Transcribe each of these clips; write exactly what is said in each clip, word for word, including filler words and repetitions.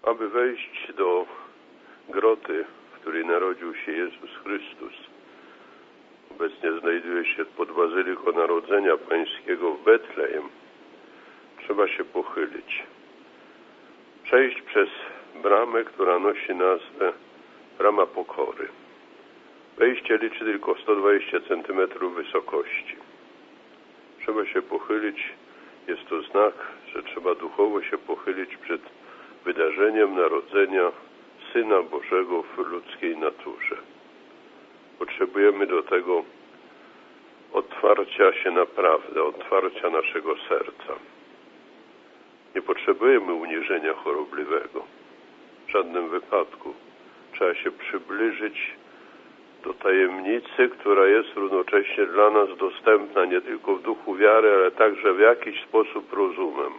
aby wejść do groty, w której narodził się Jezus Chrystus. Obecnie znajduje się pod Bazyliką Narodzenia Pańskiego w Betlejem. Trzeba się pochylić. Przejść przez bramę, która nosi nazwę Brama Pokory. Wejście liczy tylko sto dwadzieścia centymetrów wysokości. Trzeba się pochylić. Jest to znak, że trzeba duchowo się pochylić przed wydarzeniem narodzenia Syna Bożego w ludzkiej naturze. Potrzebujemy do tego otwarcia się na prawdę, otwarcia naszego serca. Nie potrzebujemy uniżenia chorobliwego. W żadnym wypadku. Trzeba się przybliżyć do tajemnicy, która jest równocześnie dla nas dostępna nie tylko w duchu wiary, ale także w jakiś sposób rozumem.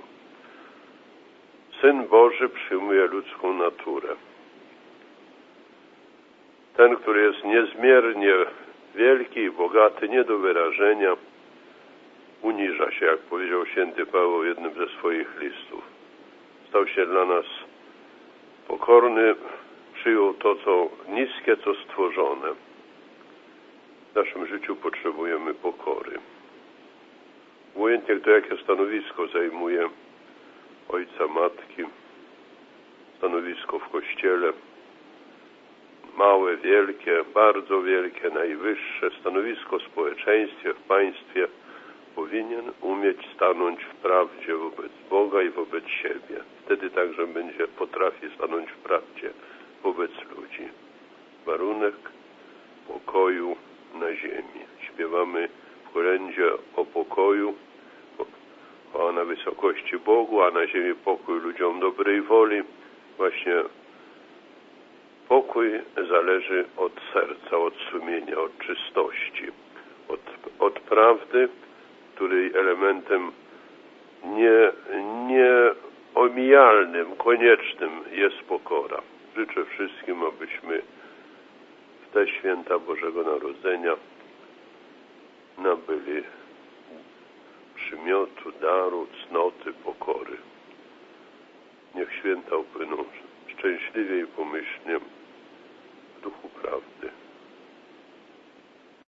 Syn Boży przyjmuje ludzką naturę. Ten, który jest niezmiernie wielki i bogaty, nie do wyrażenia, uniża się, jak powiedział święty Paweł w jednym ze swoich listów. Stał się dla nas pokorny, przyjął to, co niskie, co stworzone. W naszym życiu potrzebujemy pokory. Obojętnie kto jakie stanowisko zajmuje, ojca, matki, stanowisko w kościele, małe, wielkie, bardzo wielkie, najwyższe stanowisko w społeczeństwie, w państwie, powinien umieć stanąć w prawdzie wobec Boga i wobec siebie. Wtedy także będzie potrafi stanąć w prawdzie wobec ludzi. Warunek pokoju na ziemi. Śpiewamy w kolędzie o pokoju, a na wysokości Bogu, a na ziemi pokój ludziom dobrej woli. Właśnie pokój zależy od serca, od sumienia, od czystości, od, od prawdy, której elementem nie, nieomijalnym, koniecznym jest pokora. Życzę wszystkim, abyśmy w te święta Bożego Narodzenia nabyli przymiotu, daru, cnoty,